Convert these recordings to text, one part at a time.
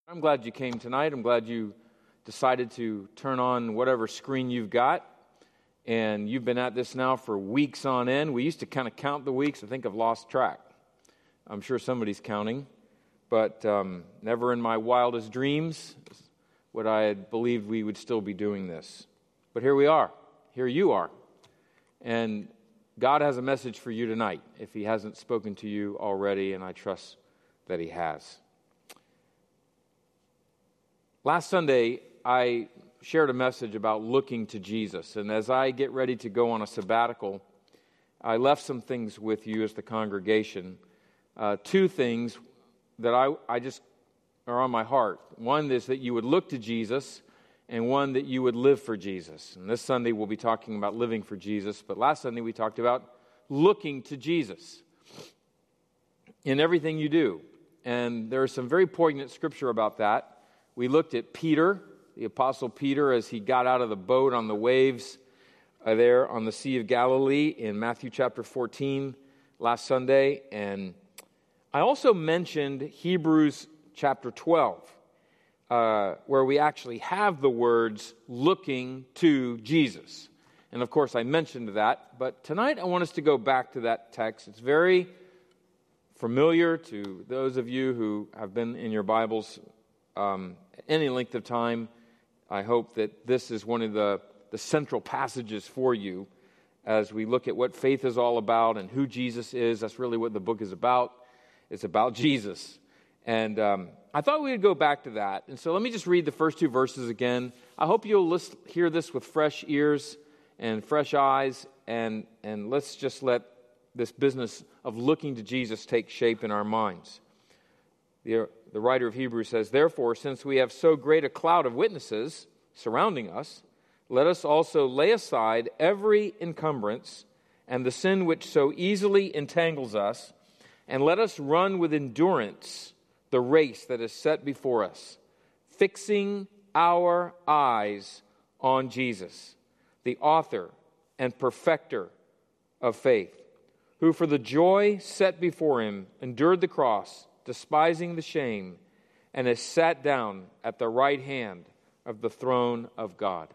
I'm glad you came tonight. I'm glad you decided to turn on whatever screen you've got. And you've been at this now for weeks on end. We used to kind of count the weeks. I think I've lost track. I'm sure somebody's counting. But never in my wildest dreams would I have believed we would still be doing this. But here we are. Here you are. And God has a message for you tonight, if He hasn't spoken to you already, and I trust that He has. Last Sunday, I shared a message about looking to Jesus, and as I get ready to go on a sabbatical, I left some things with you as the congregation. Two things that I just are on my heart. One is that you would look to Jesus, and one that you would live for Jesus. And this Sunday we'll be talking about living for Jesus, but last Sunday we talked about looking to Jesus in everything you do. And there is some very poignant scripture about that. We looked at Peter, the Apostle Peter, as he got out of the boat on the waves there on the Sea of Galilee in Matthew chapter 14 last Sunday. And I also mentioned Hebrews chapter 12, where we actually have the words looking to Jesus. And of course I mentioned that, but tonight I want us to go back to that text. It's very familiar to those of you who have been in your Bibles any length of time. I hope that this is one of the central passages for you as we look at what faith is all about and who Jesus is. That's really what the book is about. It's about Jesus. And I thought we would go back to that. And so let me just read the first two verses again. I hope you'll hear this with fresh ears and fresh eyes, and let's just let this business of looking to Jesus take shape in our minds. The writer of Hebrews says, "Therefore, since we have so great a cloud of witnesses surrounding us, let us also lay aside every encumbrance and the sin which so easily entangles us, and let us run with endurance the race that is set before us, fixing our eyes on Jesus, the author and perfecter of faith, who for the joy set before Him endured the cross, despising the shame, and has sat down at the right hand of the throne of God."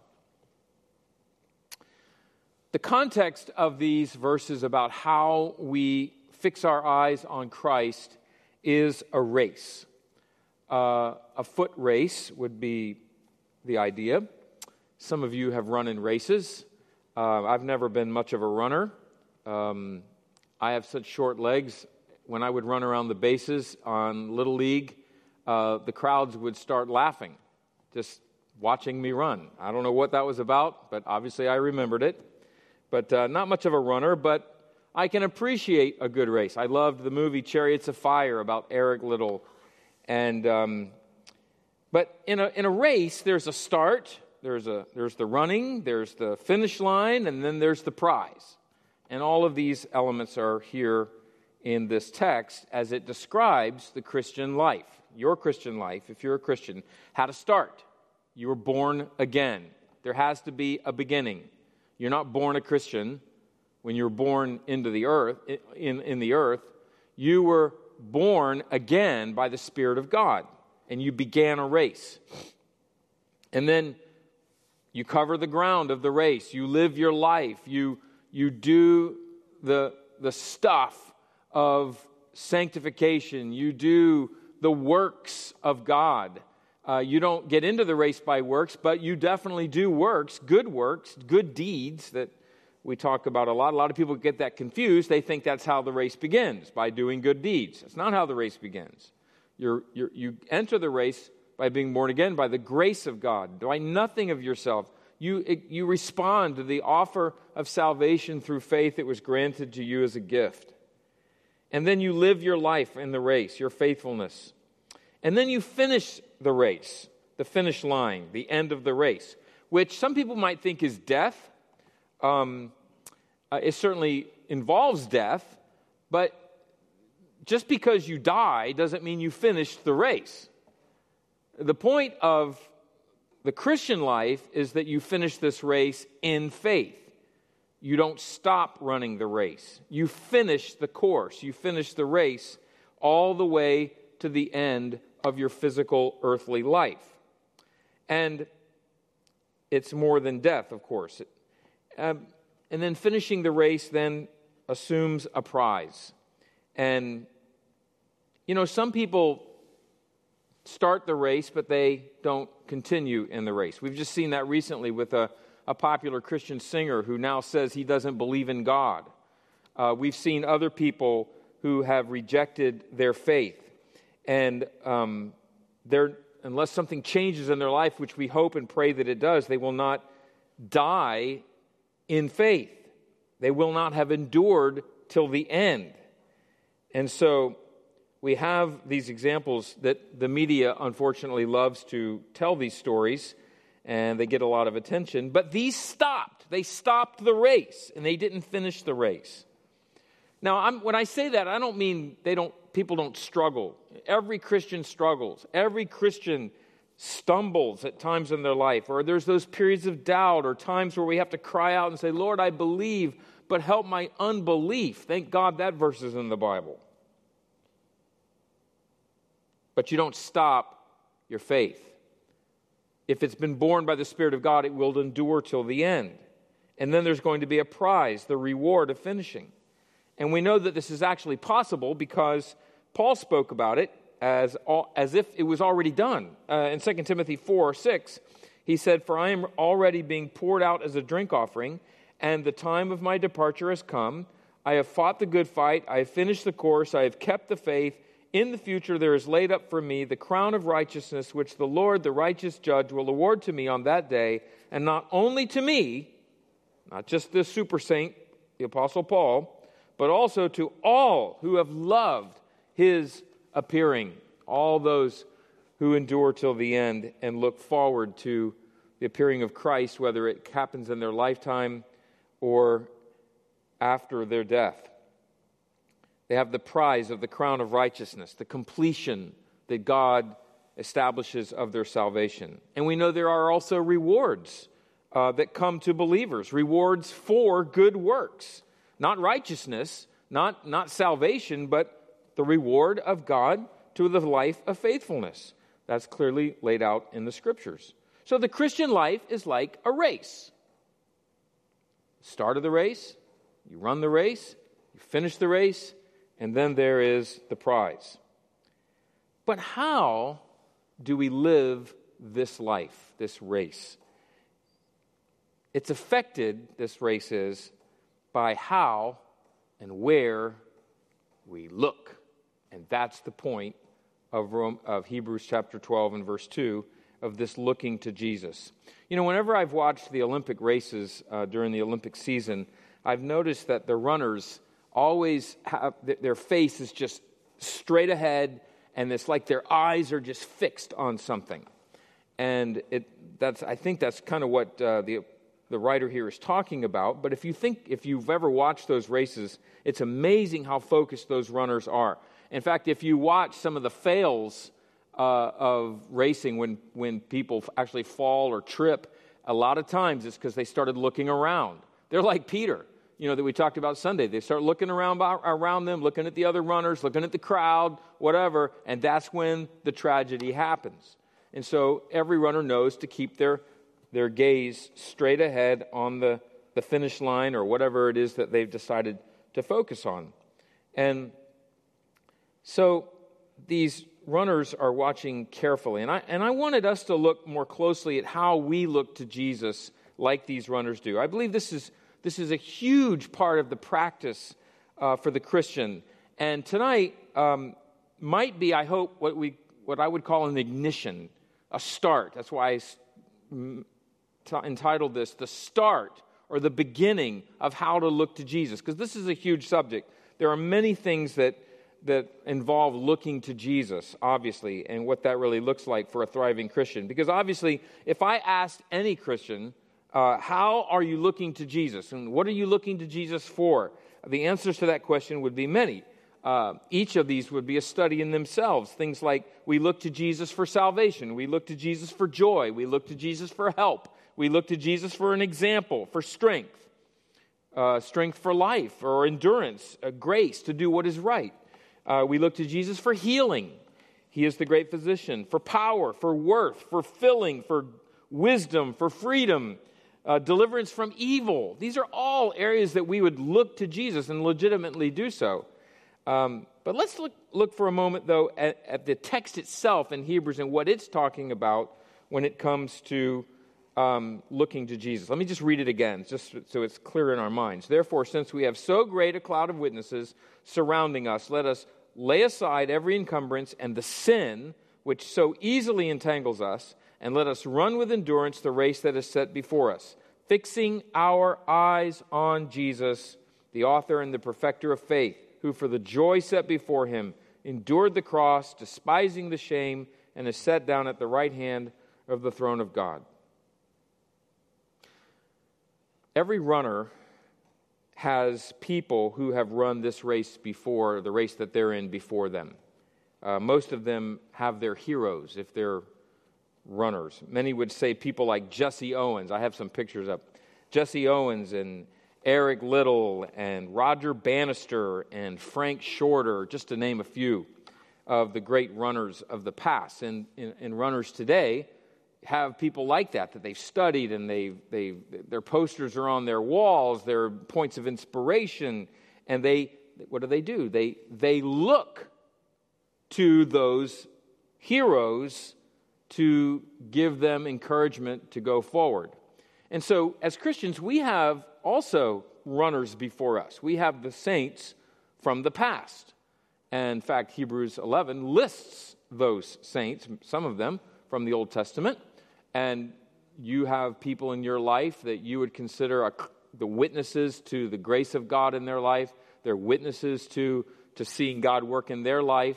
The context of these verses about how we fix our eyes on Christ is a race. A foot race would be the idea. Some of you have run in races. I've never been much of a runner. I have such short legs. When I would run around the bases on Little League, the crowds would start laughing, just watching me run. I don't know what that was about, but obviously I remembered it. But not much of a runner, but I can appreciate a good race. I loved the movie Chariots of Fire about Eric Liddell. And but in a race, there's a start, there's the running, there's the finish line, and then there's the prize. And all of these elements are here in this text as it describes the Christian life. Your Christian life, if you're a Christian, how to start. You were born again. There has to be a beginning. You're not born a Christian when you're born into the earth, in the earth. You were born again by the Spirit of God, and you began a race. And then you cover the ground of the race. You live your life. You do the stuff of sanctification. You do the works of God. You don't get into the race by works, but you definitely do works, good deeds that we talk about a lot. A lot of people get that confused. They think that's how the race begins, by doing good deeds. That's not how the race begins. You enter the race by being born again, by the grace of God, by nothing of yourself. You respond to the offer of salvation through faith that was granted to you as a gift. And then you live your life in the race, your faithfulness. And then you finish the race, the finish line, the end of the race, which some people might think is death. It certainly involves death, but just because you die doesn't mean you finished the race. The point of the Christian life is that you finish this race in faith. You don't stop running the race. You finish the course. You finish the race all the way to the end of your physical earthly life. And it's more than death, of course. And then finishing the race then assumes a prize. And, some people start the race, but they don't continue in the race. We've just seen that recently with a popular Christian singer who now says he doesn't believe in God. We've seen other people who have rejected their faith. And unless something changes in their life, which we hope and pray that it does, they will not die in faith. They will not have endured till the end. And so we have these examples that the media, unfortunately, loves to tell these stories, and they get a lot of attention. But these stopped. They stopped the race, and they didn't finish the race. Now, when I say that, I don't mean people don't struggle. Every Christian struggles. Every Christian stumbles at times in their life, or there's those periods of doubt or times where we have to cry out and say, Lord, I believe, but help my unbelief. Thank God that verse is in the Bible. But you don't stop your faith. If it's been born by the Spirit of God, it will endure till the end. And then there's going to be a prize, the reward of finishing. And we know that this is actually possible because Paul spoke about it as if it was already done. In 2 Timothy 4:6, he said, For I am already being poured out as a drink offering, and the time of my departure has come. I have fought the good fight, I have finished the course, I have kept the faith. In the future there is laid up for me the crown of righteousness, which the Lord, the righteous judge, will award to me on that day, and not only to me, not just the super saint, the Apostle Paul, but also to all who have loved his appearing, all those who endure till the end and look forward to the appearing of Christ, whether it happens in their lifetime or after their death. They have the prize of the crown of righteousness, the completion that God establishes of their salvation. And we know there are also rewards that come to believers, rewards for good works. Not righteousness, not salvation, but the reward of God to the life of faithfulness. That's clearly laid out in the Scriptures. So the Christian life is like a race. Start of the race, you run the race, you finish the race, and then there is the prize. But how do we live this life, this race? It's affected, this race is, by how and where we look. And that's the point of Hebrews chapter 12 and verse 2 of this looking to Jesus. Whenever I've watched the Olympic races during the Olympic season, I've noticed that the runners always have, their face is just straight ahead, and it's like their eyes are just fixed on something. And I think that's kind of what the writer here is talking about. But if you've ever watched those races, it's amazing how focused those runners are. In fact, if you watch some of the fails of racing when people actually fall or trip, a lot of times it's because they started looking around. They're like Peter, that we talked about Sunday. They start looking around them, looking at the other runners, looking at the crowd, whatever, and that's when the tragedy happens. And so every runner knows to keep their gaze straight ahead on the finish line or whatever it is that they've decided to focus on. And so these runners are watching carefully. And I wanted us to look more closely at how we look to Jesus like these runners do. I believe this is a huge part of the practice for the Christian. And tonight might be, I hope, what I would call an ignition, a start. That's why I entitled this, The Start, or the beginning of how to look to Jesus, because this is a huge subject. There are many things that involve looking to Jesus, obviously, and what that really looks like for a thriving Christian. Because obviously, if I asked any Christian, how are you looking to Jesus, and what are you looking to Jesus for? The answers to that question would be many. Each of these would be a study in themselves. Things like we look to Jesus for salvation, we look to Jesus for joy, we look to Jesus for help, we look to Jesus for an example, for strength for life or endurance, grace to do what is right. We look to Jesus for healing. He is the great physician, for power, for worth, for filling, for wisdom, for freedom, deliverance from evil. These are all areas that we would look to Jesus and legitimately do so. But let's look for a moment, though, at the text itself in Hebrews and what it's talking about when it comes to looking to Jesus. Let me just read it again, just so it's clear in our minds. Therefore, since we have so great a cloud of witnesses surrounding us, let us lay aside every encumbrance and the sin which so easily entangles us, and let us run with endurance the race that is set before us, fixing our eyes on Jesus, the author and the perfecter of faith, who for the joy set before him endured the cross, despising the shame, and is set down at the right hand of the throne of God. Every runner has people who have run this race before, the race that they're in before them. Most of them have their heroes if they're runners. Many would say people like Jesse Owens. I have some pictures up. Jesse Owens and Eric Little and Roger Bannister and Frank Shorter, just to name a few of the great runners of the past. And runners today have people like that they've studied, and their posters are on their walls, their points of inspiration, and what do? They look to those heroes to give them encouragement to go forward. And so, as Christians, we have also runners before us. We have the saints from the past. And in fact, Hebrews 11 lists those saints, some of them from the Old Testament. And you have people in your life that you would consider the witnesses to the grace of God in their life. They're witnesses to seeing God work in their life.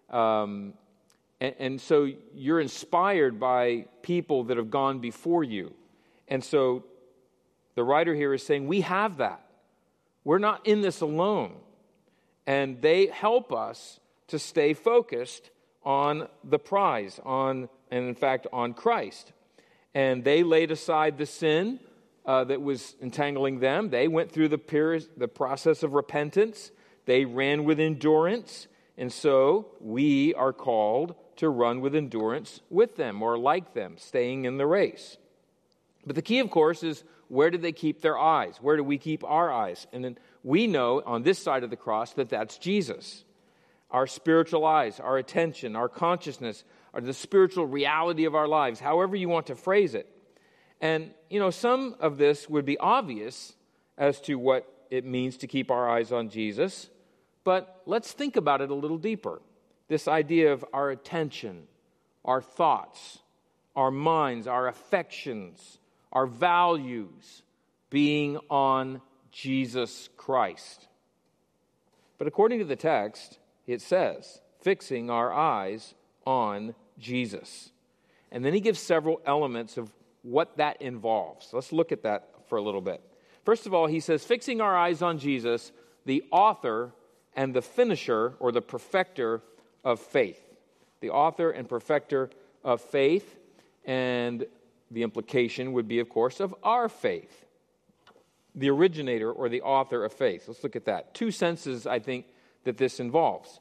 And so you're inspired by people that have gone before you. And so the writer here is saying, we have that. We're not in this alone. And they help us to stay focused on the prize, and in fact, on Christ. And they laid aside the sin that was entangling them. They went through the process of repentance. They ran with endurance. And so we are called to run with endurance with them or like them, staying in the race. But the key, of course, is where do they keep their eyes? Where do we keep our eyes? And then we know on this side of the cross that that's Jesus. Our spiritual eyes, our attention, our consciousness, or the spiritual reality of our lives, however you want to phrase it. And, some of this would be obvious as to what it means to keep our eyes on Jesus, but let's think about it a little deeper. This idea of our attention, our thoughts, our minds, our affections, our values being on Jesus Christ. But according to the text, it says, fixing our eyes on Jesus. And then he gives several elements of what that involves. Let's look at that for a little bit. First of all, he says, fixing our eyes on Jesus, the author and the finisher or the perfecter of faith. The author and perfecter of faith, and the implication would be, of course, of our faith. The originator or the author of faith. Let's look at that. Two senses, I think, that this involves.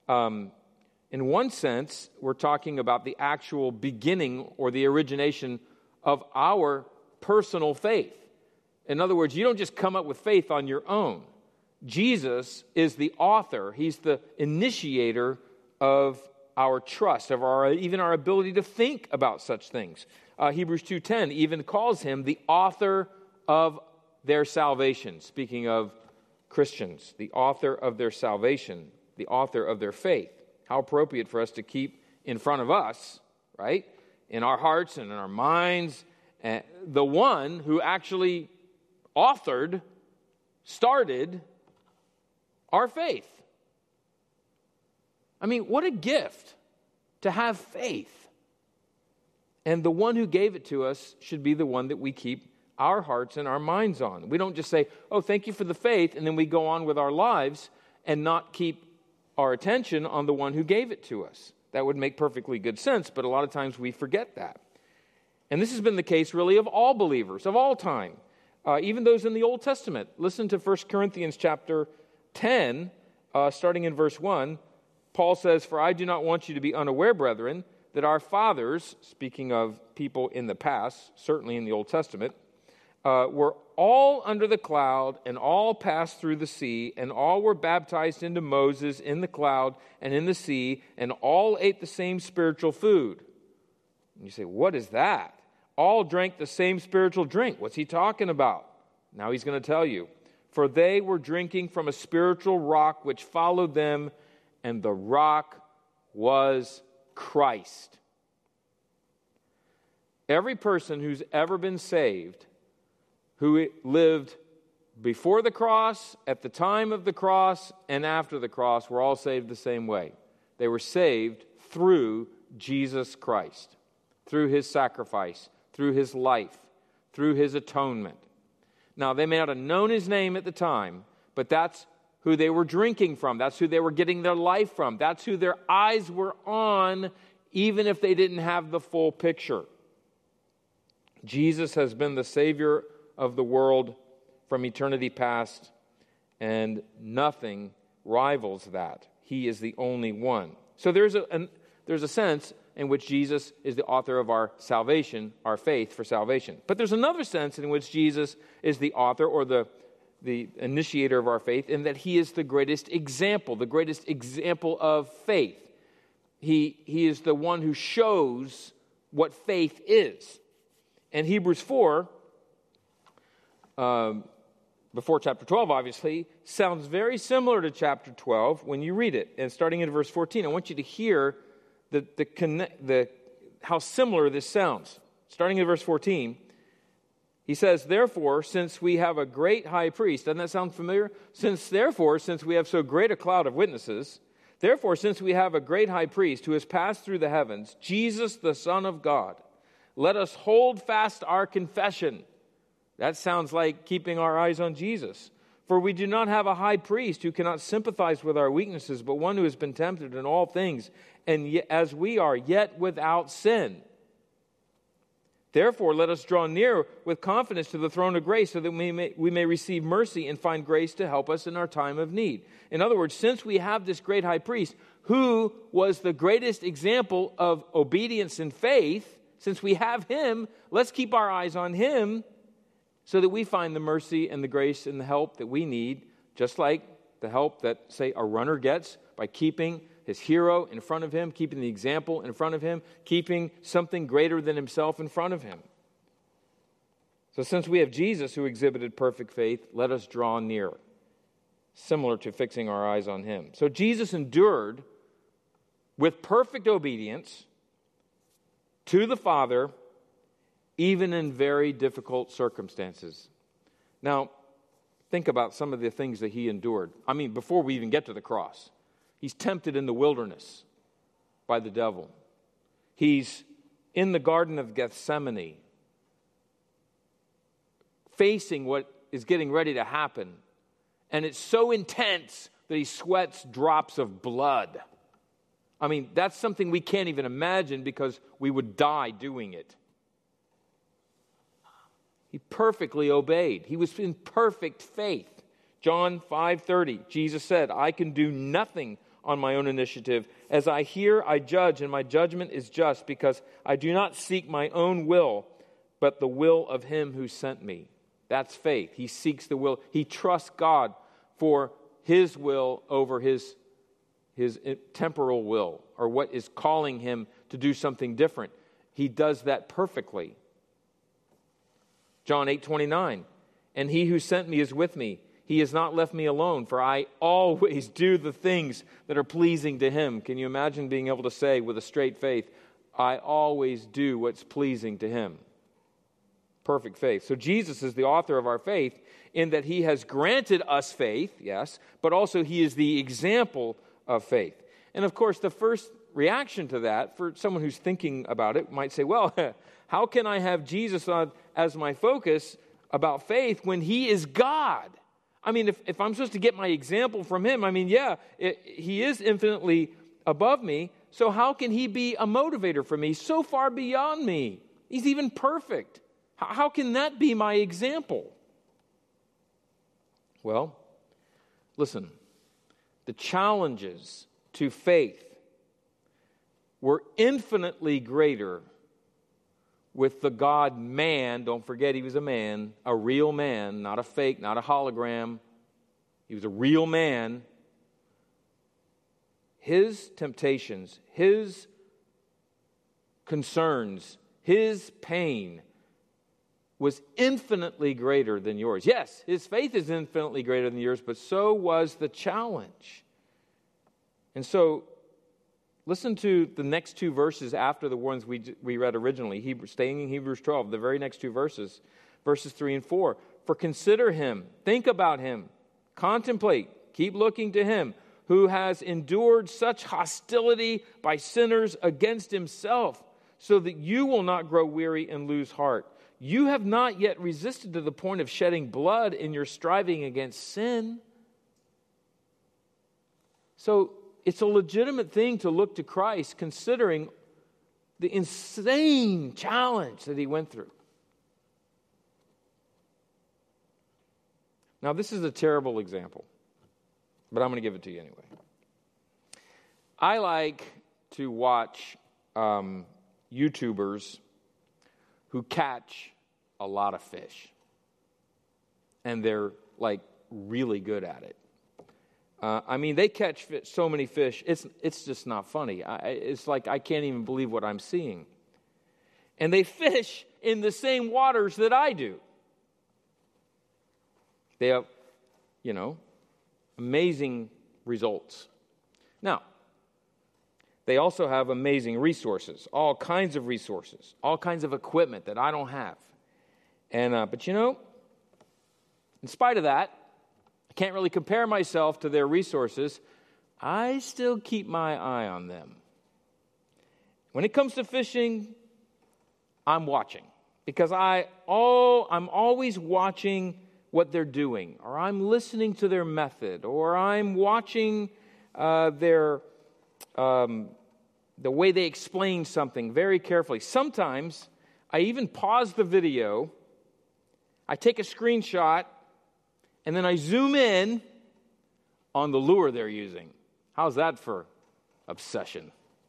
In one sense, we're talking about the actual beginning or the origination of our personal faith. In other words, you don't just come up with faith on your own. Jesus is the author. He's the initiator of our trust, of even our ability to think about such things. Hebrews 2:10 even calls him the author of their salvation. Speaking of Christians, the author of their salvation, the author of their faith. How appropriate for us to keep in front of us, right, in our hearts and in our minds, the one who actually started our faith. I mean, what a gift to have faith. And the one who gave it to us should be the one that we keep our hearts and our minds on. We don't just say, oh, thank you for the faith, and then we go on with our lives and not keep our attention on the one who gave it to us. That would make perfectly good sense, but a lot of times we forget that. And this has been the case really of all believers, of all time, even those in the Old Testament. Listen to 1 Corinthians chapter 10, starting in verse 1. Paul says, "For I do not want you to be unaware, brethren, that our fathers," speaking of people in the past, certainly in the Old Testament, "were all under the cloud, and all passed through the sea, and all were baptized into Moses in the cloud and in the sea, and all ate the same spiritual food." And you say, what is that? All drank the same spiritual drink. What's he talking about? Now he's going to tell you. "For they were drinking from a spiritual rock which followed them, and the rock was Christ." Every person who's ever been saved, who lived before the cross, at the time of the cross, and after the cross, were all saved the same way. They were saved through Jesus Christ, through his sacrifice, through his life, through his atonement. Now, they may not have known his name at the time, but that's who they were drinking from. That's who they were getting their life from. That's who their eyes were on, even if they didn't have the full picture. Jesus has been the Savior of the world from eternity past, and nothing rivals that. He is the only one. So there's a sense in which Jesus is the author of our salvation, our faith for salvation. But there's another sense in which Jesus is the author or the initiator of our faith, in that he is the greatest example of faith. He is the one who shows what faith is. And Hebrews 4, before chapter 12, obviously, sounds very similar to chapter 12 when you read it. And starting in verse 14, I want you to hear how similar this sounds. Starting in verse 14, he says, "Therefore, since we have a great high priest," doesn't that sound familiar? Since we have so great a cloud of witnesses, therefore, since we have a great high priest who has passed through the heavens, Jesus, the Son of God, let us hold fast our confession. That sounds like keeping our eyes on Jesus. "For we do not have a high priest who cannot sympathize with our weaknesses, but one who has been tempted in all things, and yet, as we are, yet without sin. Therefore, let us draw near with confidence to the throne of grace, so that we may receive mercy and find grace to help us in our time of need." In other words, since we have this great high priest, who was the greatest example of obedience and faith, since we have him, let's keep our eyes on him, so that we find the mercy and the grace and the help that we need, just like the help that, say, a runner gets by keeping his hero in front of him, keeping the example in front of him, keeping something greater than himself in front of him. So since we have Jesus who exhibited perfect faith, let us draw near, similar to fixing our eyes on him. So Jesus endured with perfect obedience to the Father, even in very difficult circumstances. Now, think about some of the things that he endured. I mean, before we even get to the cross. He's tempted in the wilderness by the devil. He's in the Garden of Gethsemane, facing what is getting ready to happen. And it's so intense that he sweats drops of blood. I mean, that's something we can't even imagine, because we would die doing it. He perfectly obeyed. He was in perfect faith. John 5:30, Jesus said, "I can do nothing on my own initiative. As I hear, I judge, and my judgment is just, because I do not seek my own will, but the will of him who sent me." That's faith. He seeks the will. He trusts God for his will over his temporal will, or what is calling him to do something different. He does that perfectly. John 8:29, "And he who sent me is with me. He has not left me alone, for I always do the things that are pleasing to him." Can you imagine being able to say with a straight faith, "I always do what's pleasing to him"? Perfect faith. So Jesus is the author of our faith, in that he has granted us faith, yes, but also he is the example of faith. And of course, the first reaction to that, for someone who's thinking about it, might say, well, how can I have Jesus as my focus about faith when he is God? I mean, if I'm supposed to get my example from him, I mean, he is infinitely above me, so how can he be a motivator for me so far beyond me? He's even perfect. How can that be my example? Well, listen, the challenges to faith were infinitely greater with the God-man. Don't forget he was a man, a real man, not a fake, not a hologram. He was a real man. His temptations, his concerns, his pain was infinitely greater than yours. Yes, his faith is infinitely greater than yours, but so was the challenge. And so, listen to the next two verses after the ones we read originally, staying in Hebrews 12, the very next two verses, verses 3 and 4. For consider him, think about him, contemplate, keep looking to him, who has endured such hostility by sinners against himself, so that you will not grow weary and lose heart. You have not yet resisted to the point of shedding blood in your striving against sin. So it's a legitimate thing to look to Christ, considering the insane challenge that he went through. Now, this is a terrible example, but I'm going to give it to you anyway. I like to watch YouTubers who catch a lot of fish, and they're like really good at it. They catch so many fish, it's just not funny. It's like I can't even believe what I'm seeing. And they fish in the same waters that I do. They have, amazing results. Now, they also have amazing resources, all kinds of resources, all kinds of equipment that I don't have. But in spite of that, I can't really compare myself to their resources. I still keep my eye on them. When it comes to fishing, I'm watching. Because I'm always watching what they're doing, or I'm listening to their method, or I'm watching the way they explain something very carefully. Sometimes I even pause the video, I take a screenshot, and then I zoom in on the lure they're using. How's that for obsession?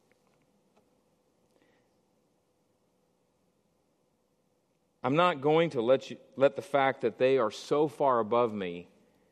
I'm not going to let the fact that they are so far above me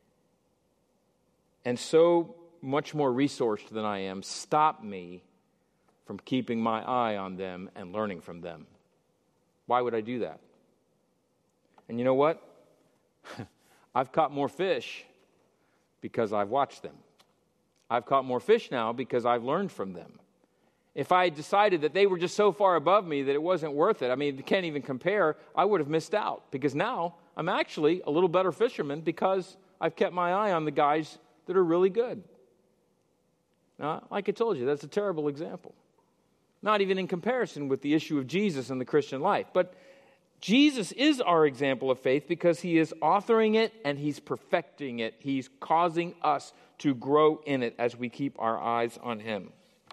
and so much more resourced than I am stop me from keeping my eye on them and learning from them. Why would I do that? And you know what? I've caught more fish because I've watched them. I've caught more fish now because I've learned from them. If I had decided that they were just so far above me that it wasn't worth it, you can't even compare, I would have missed out. Because now I'm actually a little better fisherman because I've kept my eye on the guys that are really good. Now, like I told you, that's a terrible example. Not even in comparison with the issue of Jesus and the Christian life. But Jesus is our example of faith because he is authoring it and he's perfecting it. He's causing us to grow in it as we keep our eyes on him.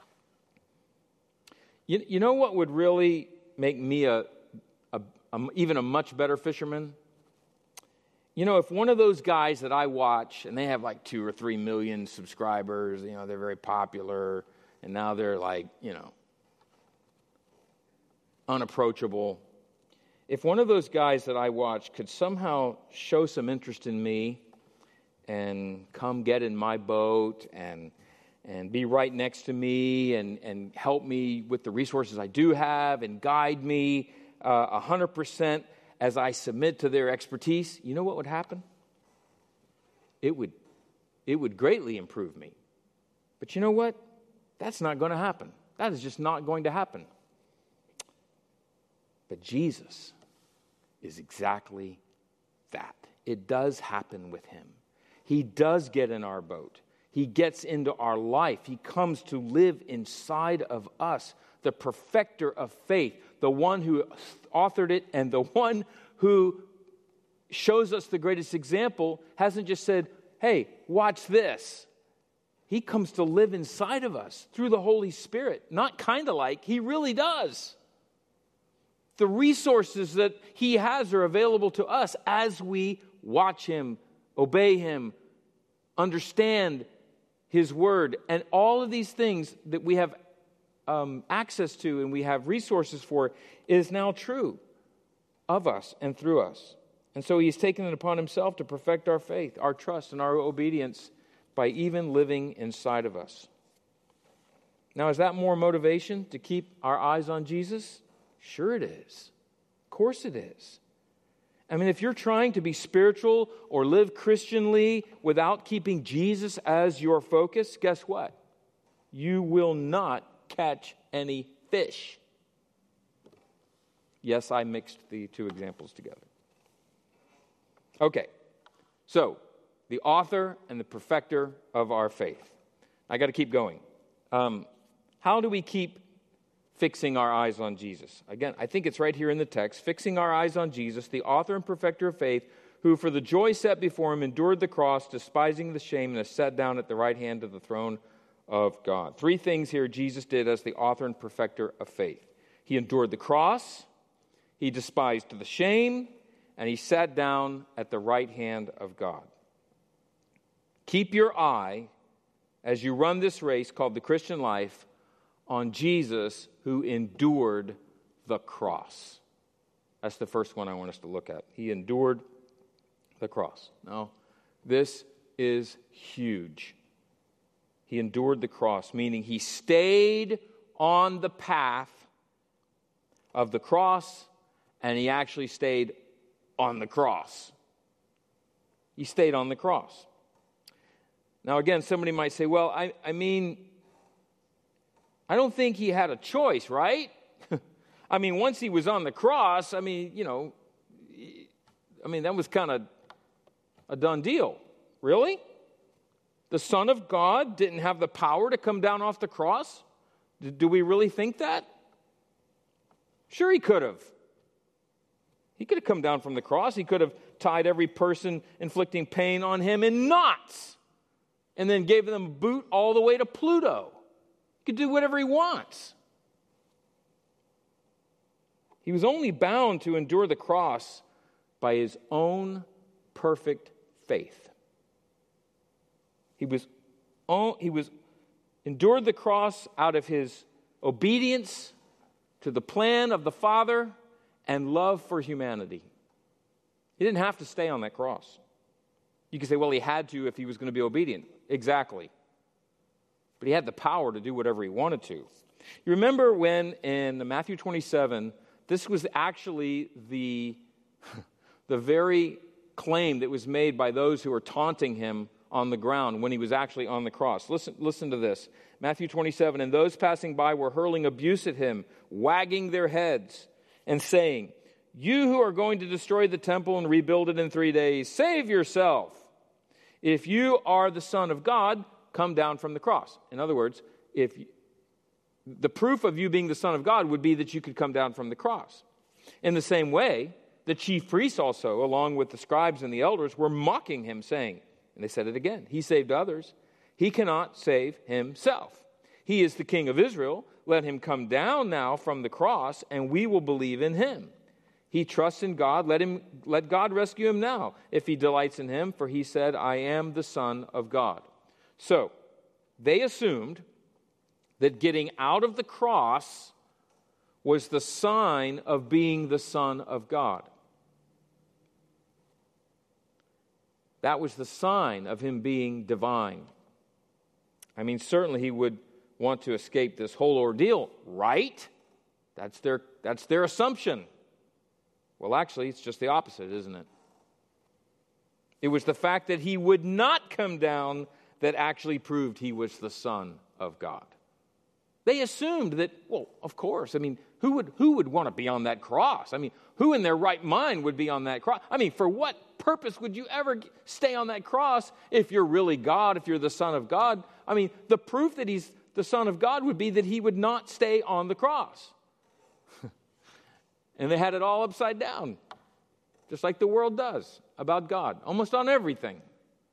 You know what would really make me even a much better fisherman? If one of those guys that I watch, and they have like 2 or 3 million subscribers, they're very popular, and now they're unapproachable. If one of those guys that I watch could somehow show some interest in me and come get in my boat and be right next to me and help me with the resources I do have and guide me 100% as I submit to their expertise, you know what would happen? It would greatly improve me. But you know what? That's not going to happen. That is just not going to happen. But Jesus is exactly that. It does happen with him. He does get in our boat. He gets into our life. He comes to live inside of us, the perfecter of faith, the one who authored it and the one who shows us the greatest example hasn't just said, hey, watch this. He comes to live inside of us through the Holy Spirit. Not kind of like, he really does. The resources that he has are available to us as we watch him, obey him, understand His Word, and all of these things that we have access to and we have resources for is now true of us and through us. And so He's taken it upon Himself to perfect our faith, our trust, and our obedience by even living inside of us. Now, is that more motivation to keep our eyes on Jesus? Sure it is. Of course it is. I mean, if you're trying to be spiritual or live Christianly without keeping Jesus as your focus, guess what? You will not catch any fish. Yes, I mixed the two examples together. Okay, so the author and the perfecter of our faith. I got to keep going. How do we keep fixing our eyes on Jesus? Again, I think it's right here in the text. Fixing our eyes on Jesus, the author and perfecter of faith, who for the joy set before Him endured the cross, despising the shame, and is set down at the right hand of the throne of God. Three things here Jesus did as the author and perfecter of faith. He endured the cross, He despised the shame, and He sat down at the right hand of God. Keep your eye, as you run this race called the Christian life, on Jesus who endured the cross. That's the first one I want us to look at. He endured the cross. Now, this is huge. He endured the cross, meaning He stayed on the path of the cross, and He actually stayed on the cross. He stayed on the cross. Now, again, somebody might say, well, I mean, I don't think He had a choice, right? I mean, once He was on the cross, that was kind of a done deal. Really? The Son of God didn't have the power to come down off the cross? Do we really think that? Sure, He could have. He could have come down from the cross. He could have tied every person inflicting pain on Him in knots and then gave them a boot all the way to Pluto. He could do whatever He wants. He was only bound to endure the cross by His own perfect faith. He endured the cross out of His obedience to the plan of the Father and love for humanity. He didn't have to stay on that cross. You could say, well, He had to if He was going to be obedient. Exactly. But He had the power to do whatever He wanted to. You remember when in Matthew 27, this was actually the very claim that was made by those who were taunting Him on the ground when He was actually on the cross. Listen to this. Matthew 27, and those passing by were hurling abuse at Him, wagging their heads and saying, you who are going to destroy the temple and rebuild it in 3 days, save yourself. If you are the Son of God, come down from the cross. In other words, the proof of you being the Son of God would be that you could come down from the cross. In the same way, the chief priests also, along with the scribes and the elders, were mocking Him, saying, and they said it again, He saved others. He cannot save Himself. He is the King of Israel. Let Him come down now from the cross, and we will believe in Him. He trusts in God. Let God rescue him now, if He delights in Him, for He said, I am the Son of God. So, they assumed that getting out of the cross was the sign of being the Son of God. That was the sign of Him being divine. I mean, certainly He would want to escape this whole ordeal, right? That's their assumption. Well, actually, it's just the opposite, isn't it? It was the fact that He would not come down that actually proved He was the Son of God. They assumed that, well, of course. I mean, who would want to be on that cross? I mean, who in their right mind would be on that cross? I mean, for what purpose would you ever stay on that cross if you're really God, if you're the Son of God? I mean, the proof that He's the Son of God would be that He would not stay on the cross. And they had it all upside down, just like the world does about God, almost on everything.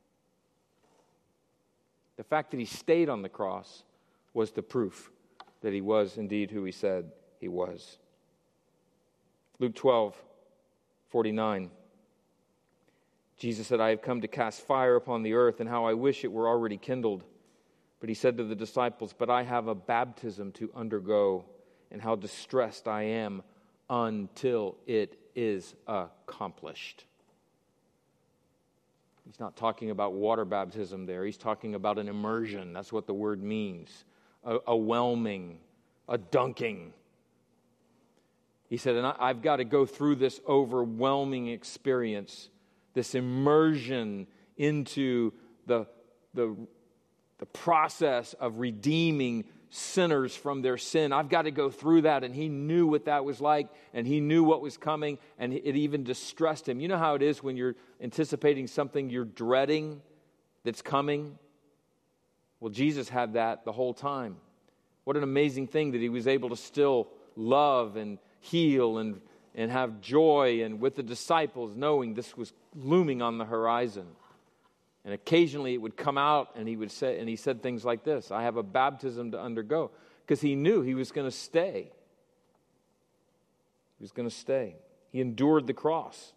The fact that He stayed on the cross was the proof that He was indeed who He said He was. Luke 12:49. Jesus said, I have come to cast fire upon the earth, and how I wish it were already kindled. But he said to the disciples, "But I have a baptism to undergo, and how distressed I am until it is accomplished." He's not talking about water baptism there. He's talking about an immersion. That's what the word means. A whelming, a dunking. He said, and I've got to go through this overwhelming experience, this immersion into the process of redeeming sinners from their sin. I've got to go through that. And he knew what that was like, and he knew what was coming, and it even distressed him. You know how it is when you're anticipating something you're dreading that's coming? Well, Jesus had that the whole time. What an amazing thing that he was able to still love and heal and have joy, and with the disciples knowing this was looming on the horizon. And occasionally it would come out, and he said things like this: "I have a baptism to undergo," because he knew he was going to stay. He was going to stay. He endured the cross.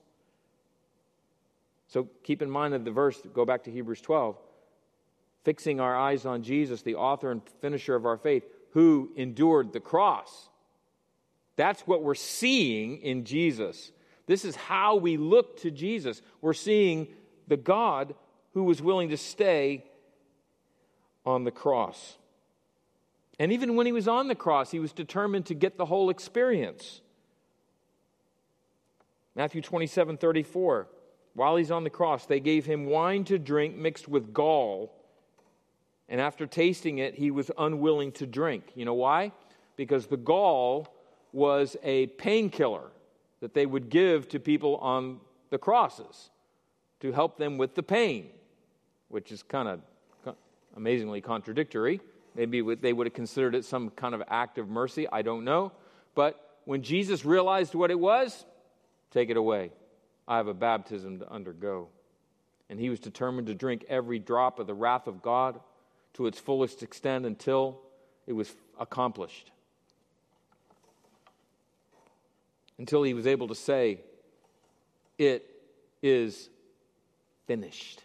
So keep in mind that the verse, go back to Hebrews 12, fixing our eyes on Jesus, the author and finisher of our faith, who endured the cross. That's what we're seeing in Jesus. This is how we look to Jesus. We're seeing the God who was willing to stay on the cross. And even when he was on the cross, he was determined to get the whole experience. Matthew 27:34, while he's on the cross, they gave him wine to drink mixed with gall, and after tasting it, he was unwilling to drink. You know why? Because the gall was a painkiller that they would give to people on the crosses to help them with the pain, which is kind of amazingly contradictory. Maybe they would have considered it some kind of act of mercy. I don't know. But when Jesus realized what it was, take it away. I have a baptism to undergo. And he was determined to drink every drop of the wrath of God to its fullest extent until it was accomplished. Until he was able to say, "It is finished."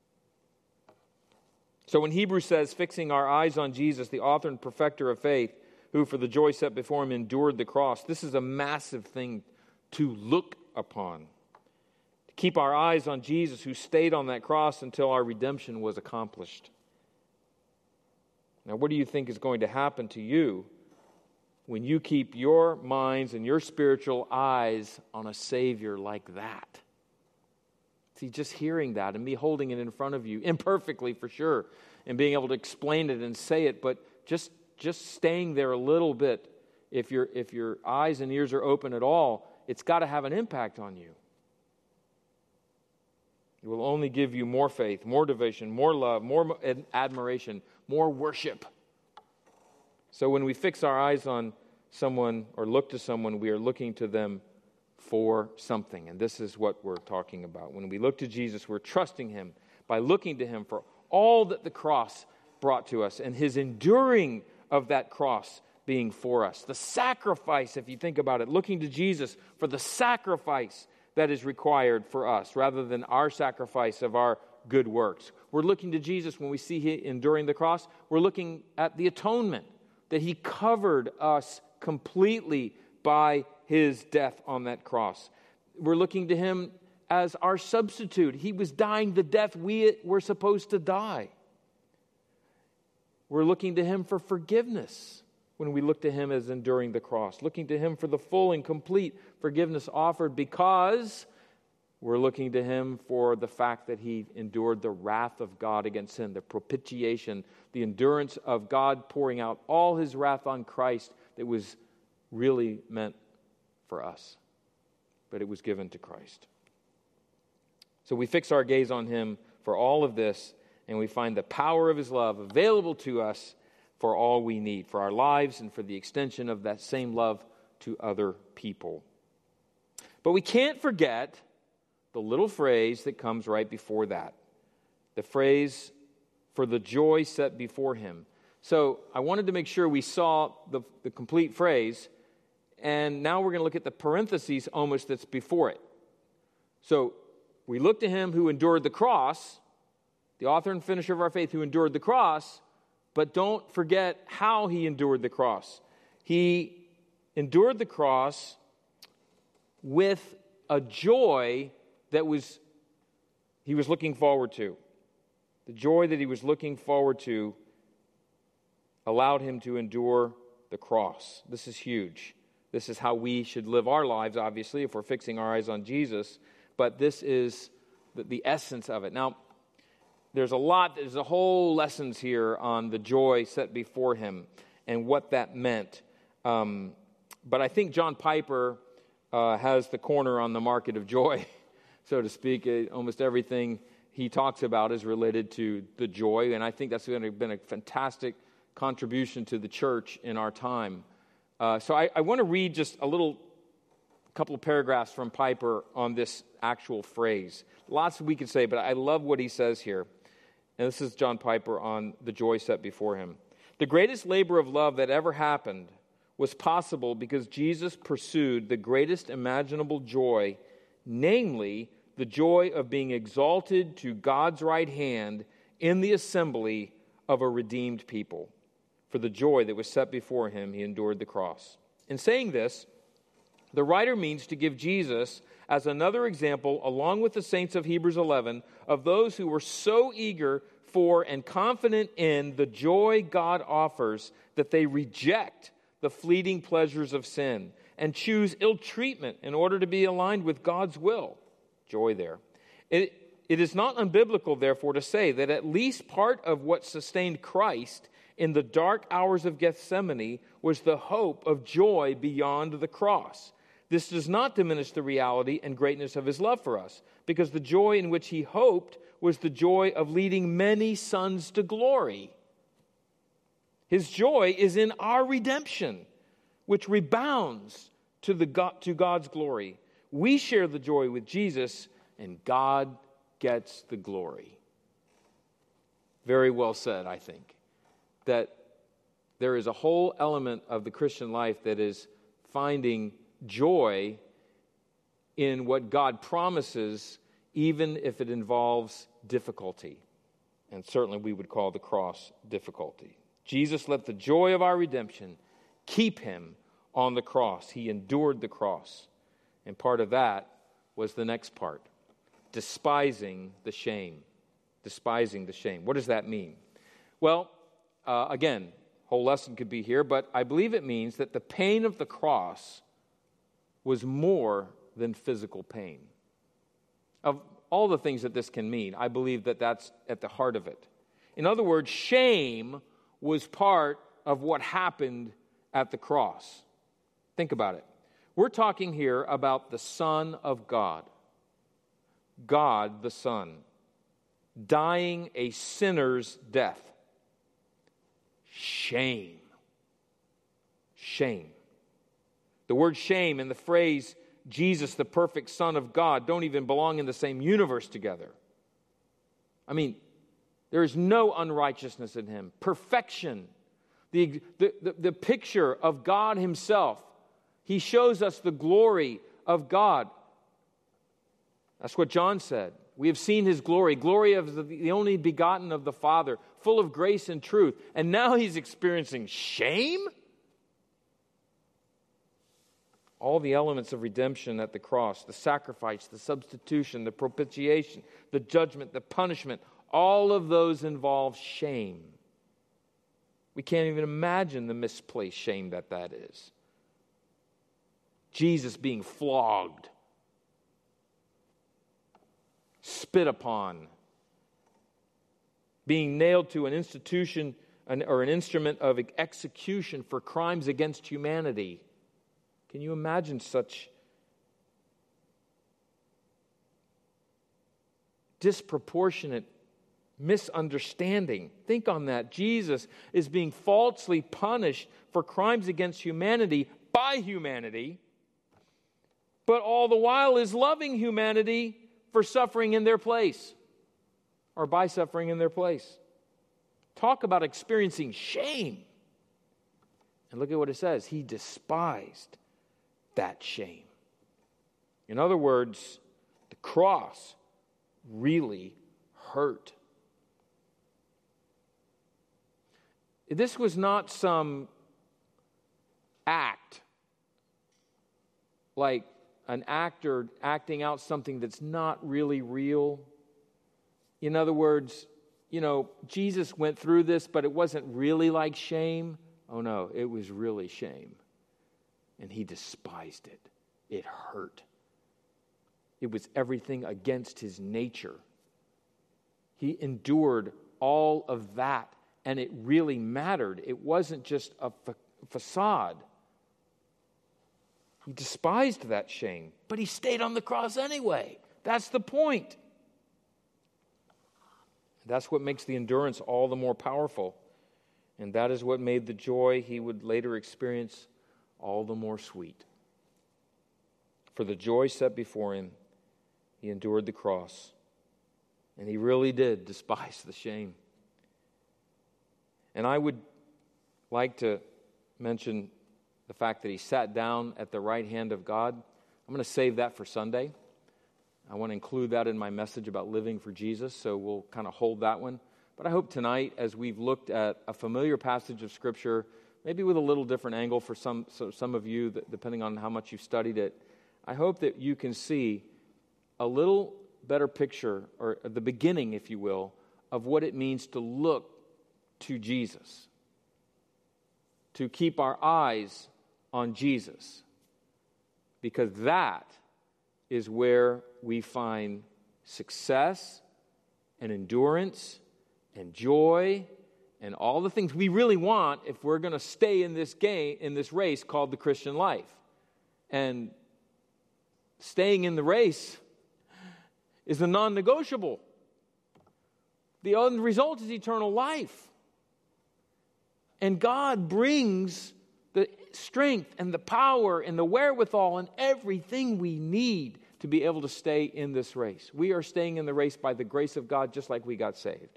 So when Hebrews says, fixing our eyes on Jesus, the author and perfecter of faith, who for the joy set before him endured the cross, this is a massive thing to look upon. To keep our eyes on Jesus, who stayed on that cross until our redemption was accomplished. Now, what do you think is going to happen to you when you keep your minds and your spiritual eyes on a Savior like that? See, just hearing that and me holding it in front of you, imperfectly for sure, and being able to explain it and say it, but just staying there a little bit, if your eyes and ears are open at all, it's got to have an impact on you. It will only give you more faith, more devotion, more love, more admiration, more worship. So when we fix our eyes on someone or look to someone, we are looking to them for something. And this is what we're talking about. When we look to Jesus, we're trusting him by looking to him for all that the cross brought to us and his enduring of that cross being for us. The sacrifice, if you think about it, looking to Jesus for the sacrifice that is required for us rather than our sacrifice of our good works. We're looking to Jesus when we see him enduring the cross. We're looking at the atonement, that he covered us completely by his death on that cross. We're looking to him as our substitute. He was dying the death we were supposed to die. We're looking to him for forgiveness when we look to him as enduring the cross. Looking to him for the full and complete forgiveness offered because we're looking to him for the fact that he endured the wrath of God against sin, the propitiation, the endurance of God pouring out all his wrath on Christ that was really meant for us, but it was given to Christ. So we fix our gaze on him for all of this, and we find the power of his love available to us for all we need, for our lives and for the extension of that same love to other people. But we can't forget the little phrase that comes right before that. The phrase, for the joy set before him. So I wanted to make sure we saw the complete phrase, and now we're going to look at the parentheses almost that's before it. So we look to him who endured the cross, the author and finisher of our faith who endured the cross, But don't forget how he endured the cross. He endured the cross with a joy that he was looking forward to. The joy that he was looking forward to allowed him to endure the cross. This is huge. This is how we should live our lives, obviously, if we're fixing our eyes on Jesus. But this is the essence of it. Now, there's a whole lessons here on the joy set before him and what that meant. But I think John Piper has the corner on the market of joy, so to speak. Almost everything he talks about is related to the joy, and I think that's been a fantastic contribution to the church in our time. So I want to read just a couple of paragraphs from Piper on this actual phrase. Lots we could say, but I love what he says here. And this is John Piper on the joy set before him. The greatest labor of love that ever happened was possible because Jesus pursued the greatest imaginable joy, namely the joy of being exalted to God's right hand in the assembly of a redeemed people. For the joy that was set before him, he endured the cross. In saying this, the writer means to give Jesus as another example, along with the saints of Hebrews 11, of those who were so eager for and confident in the joy God offers that they reject the fleeting pleasures of sin and choose ill treatment in order to be aligned with God's will. Joy there. It is not unbiblical, therefore, to say that at least part of what sustained Christ in the dark hours of Gethsemane was the hope of joy beyond the cross. This does not diminish the reality and greatness of his love for us, because the joy in which he hoped was the joy of leading many sons to glory. His joy is in our redemption, which rebounds to God's glory. We share the joy with Jesus, and God gets the glory. Very well said, I think. That there is a whole element of the Christian life that is finding joy in what God promises, even if it involves difficulty. And certainly we would call the cross difficulty. Jesus let the joy of our redemption keep him on the cross. He endured the cross. And part of that was the next part, despising the shame. Despising the shame. What does that mean? Well, again, whole lesson could be here, but I believe it means that the pain of the cross was more than physical pain. Of all the things that this can mean, I believe that that's at the heart of it. In other words, shame was part of what happened at the cross. Think about it. We're talking here about the Son of God, God the Son, dying a sinner's death. Shame. Shame. The word shame and the phrase Jesus, the perfect Son of God, don't even belong in the same universe together. I mean, there is no unrighteousness in him. Perfection. The picture of God himself. He shows us the glory of God. That's what John said. We have seen his glory, glory of the only begotten of the Father, full of grace and truth. And now he's experiencing shame? All the elements of redemption at the cross, the sacrifice, the substitution, the propitiation, the judgment, the punishment, all of those involve shame. We can't even imagine the misplaced shame that is. Jesus being flogged, spit upon, being nailed to an institution or an instrument of execution for crimes against humanity. Can you imagine such disproportionate misunderstanding? Think on that. Jesus is being falsely punished for crimes against humanity by humanity, but all the while is loving humanity for suffering in their place, or by suffering in their place. Talk about experiencing shame. And look at what it says. He despised that shame. In other words, the cross really hurt. This was not some act, like an actor acting out something that's not really real. In other words, Jesus went through this, but it wasn't really like shame. Oh no, it was really shame. And he despised it. It hurt. It was everything against his nature. He endured all of that, and it really mattered. It wasn't just a facade. He despised that shame, but he stayed on the cross anyway. That's the point. That's what makes the endurance all the more powerful. And that is what made the joy he would later experience all the more sweet. For the joy set before him, he endured the cross. And he really did despise the shame. And I would like to mention the fact that he sat down at the right hand of God. I'm going to save that for Sunday. I want to include that in my message about living for Jesus, so we'll kind of hold that one. But I hope tonight, as we've looked at a familiar passage of Scripture, maybe with a little different angle for some of you, depending on how much you've studied it, I hope that you can see a little better picture, or the beginning, if you will, of what it means to look to Jesus, to keep our eyes on Jesus, because that is where we find success and endurance and joy and all the things we really want if we're going to stay in this game, in this race called the Christian life. And staying in the race is a non-negotiable. The end result is eternal life. And God brings the strength and the power and the wherewithal and everything we need to be able to stay in this race. We are staying in the race by the grace of God, just like we got saved.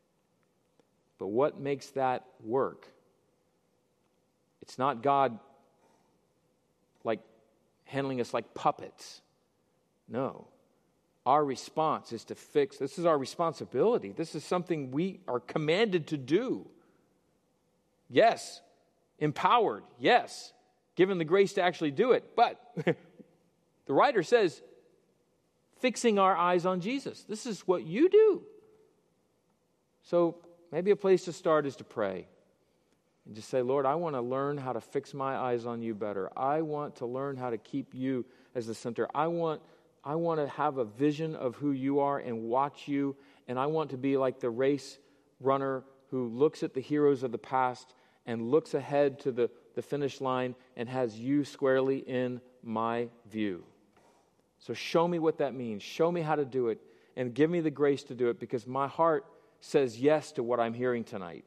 But what makes that work? It's not God like handling us like puppets. No. Our response is to fix. This is our responsibility. This is something we are commanded to do. Yes. Empowered. Yes. Given the grace to actually do it. But the writer says, fixing our eyes on Jesus. This is what you do. So maybe a place to start is to pray. And just say, Lord, I want to learn how to fix my eyes on you better. I want to learn how to keep you as the center. I want to have a vision of who you are and watch you. And I want to be like the race runner who looks at the heroes of the past and looks ahead to the finish line and has you squarely in my view. So show me what that means. Show me how to do it and give me the grace to do it, because my heart says yes to what I'm hearing tonight.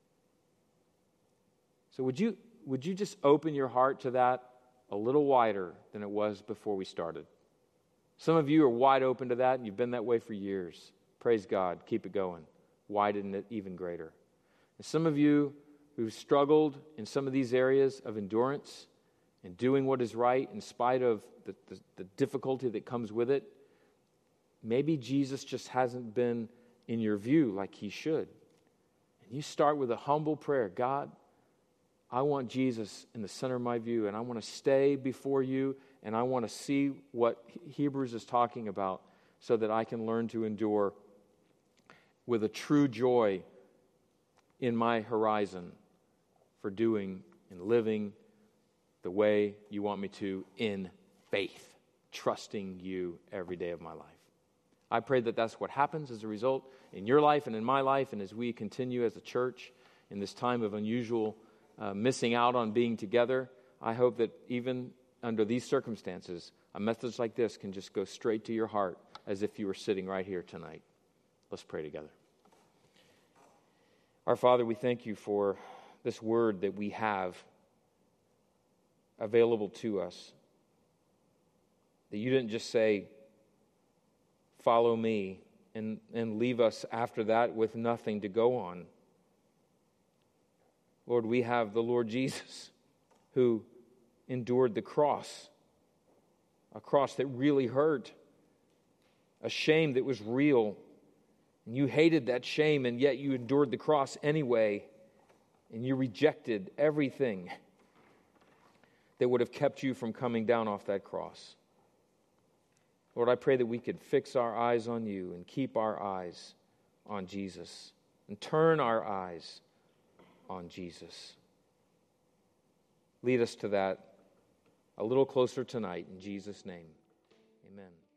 So would you just open your heart to that a little wider than it was before we started? Some of you are wide open to that, and you've been that way for years. Praise God. Keep it going. Widen it even greater. And some of you who've struggled in some of these areas of endurance and doing what is right in spite of the difficulty that comes with it, maybe Jesus just hasn't been in your view like he should. And you start with a humble prayer. God, I want Jesus in the center of my view, and I want to stay before you, and I want to see what Hebrews is talking about so that I can learn to endure with a true joy in my horizon for doing and living the way you want me to in faith, trusting you every day of my life. I pray that that's what happens as a result in your life and in my life, and as we continue as a church in this time of unusual missing out on being together. I hope that even under these circumstances, a message like this can just go straight to your heart as if you were sitting right here tonight. Let's pray together. Our Father, we thank you for this word that we have available to us. That you didn't just say, follow me, and leave us after that with nothing to go on. Lord, we have the Lord Jesus who endured the cross, a cross that really hurt, a shame that was real. And you hated that shame, and yet you endured the cross anyway. and you rejected everything that would have kept you from coming down off that cross. Lord, I pray that we could fix our eyes on you and keep our eyes on Jesus and turn our eyes on Jesus. Lead us to that a little closer tonight in Jesus' name. Amen.